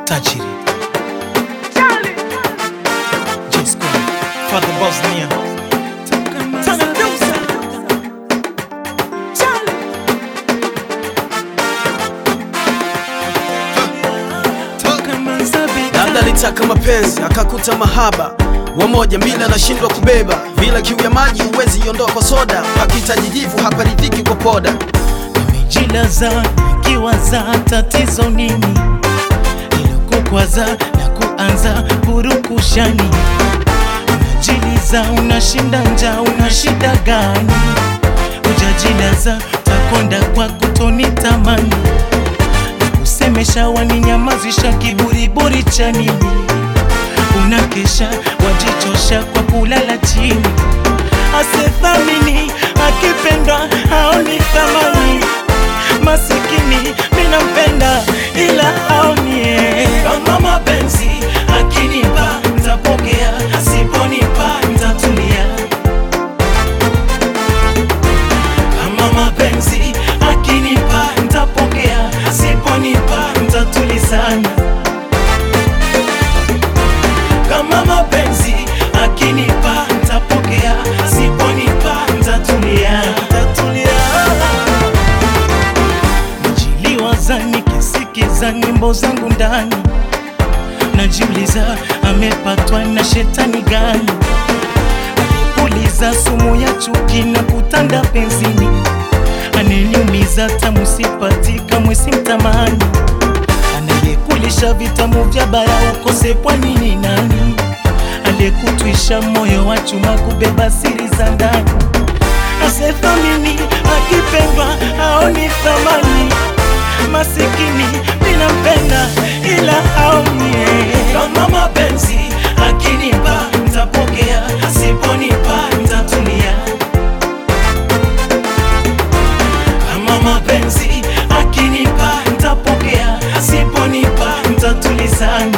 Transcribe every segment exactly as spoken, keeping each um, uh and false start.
tajiri J-Squad Father Bosnia Tanadusa labda litaka mapenzi akakuta mahaba wamoja mbili anashindwa kubeba bila kiu ya maji uwezi iondoa kwa soda pakihitaji jivu haparidhiki kwa poda. Nimejilaza nikiwaza tatizo nini ilokukwaza na kuanza purukushani. Unajiliza unashinda njaa una shida gani? Ujajilaza takonda kwa kutoni tamani kusemesha waninyamazisha kiburiburi cha nini? Unakesha wajichosha kwa kulala chini. Asethamini akipendwa haoni thamani. Masikini mina mpenda ila haoni. Kama mapenzi akinipa nitapokea, asiponipa nitatulia. Kama mapenzi akinipa nitapokea, asiponipa nitatulizana. Kama mapenzi akinipa nitapokea, asiponipa nitatulia. Najiliwaza nikisikiza nyimbo zangu ndani, najiuliza amepatwa na shetani gani? Alipuliza sumu ya chuki na kutanda penzini, aneniumiza tamu sipatika mwesi mtamani. Anayekulisha vitamu vya bara ukose kwa nini nani? Aliyekutwisha moyo wa chuma kubeba siri za ndani. Asethamini akipendwa haoni thamani. Masikini mina mpenda ila haoni. Kama mapenzi akinipa nitapokea, asiponipa nitatulia. Kama mapenzi akinipa nitapokea, asiponipa nitatulizana.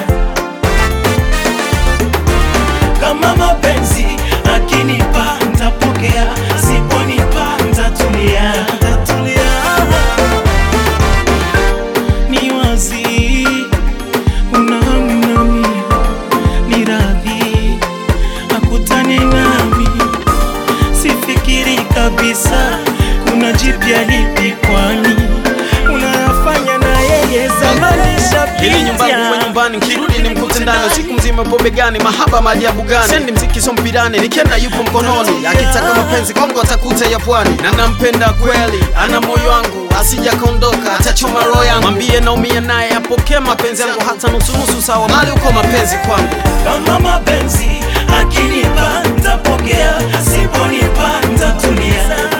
Kama mapenzi akinipa nitapokea, asiponipa nitatulia. Ni wazi unahamu nami, ni radhi akutane nami. Sifikiri kabisa kuna jipya lipi, kwani unayafanya na yeye zamani shapita. Hili nyumbani kwa nyumbani kirudi ni mkute ndani siku mzima pombe gani mahaba maajabu gani? Sendi mziki so mpirani nikienda yupo mkononi akitaka mapenzi Kongo atakuta ya pwani. Na nampenda kweli ana moyo wangu asija kaondoka atachoma roho yangu. Mwambie naumia naye apokee mapenzi yangu hata nusu nusu sawa mali uko mapenzi kwangu. Kama mapenzi akinipa nitapokea, asiponipa nitatulia.